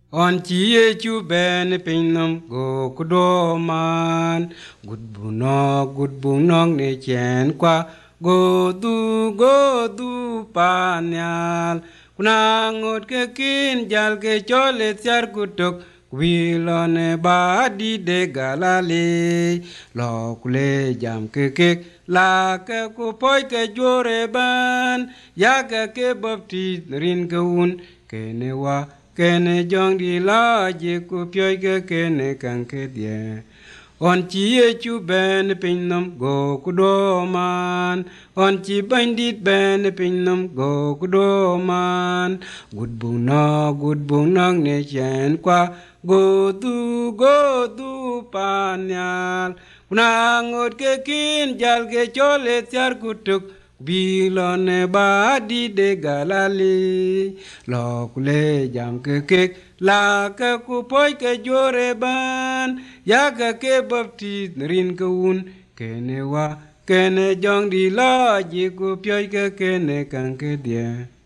On chi chu ben pinam go kudoman good bunong ne chen kwa go du panyal kuna ngot ke kin jal ke chole tyar kutok wilone ba di de galale lo kule jam ke la ke ku poi ke jore ban ya ke bapti rin ke un ke ne wa kene jong di la je ku pyoi ke kene kan ke die on chi chu ben pinnam go ku do man on chi bandit ben pinnam go ku do man good bung nang ne chen kwa go du panyal kuna ngot ke kin jal ke chole tyar kutuk bilone ba di de galali lo kule jam ke la ke ku poi ke jore ban ya ke bapti rin ke un kene wa kene jong di la ji ku pyoi ke kene kan ke dia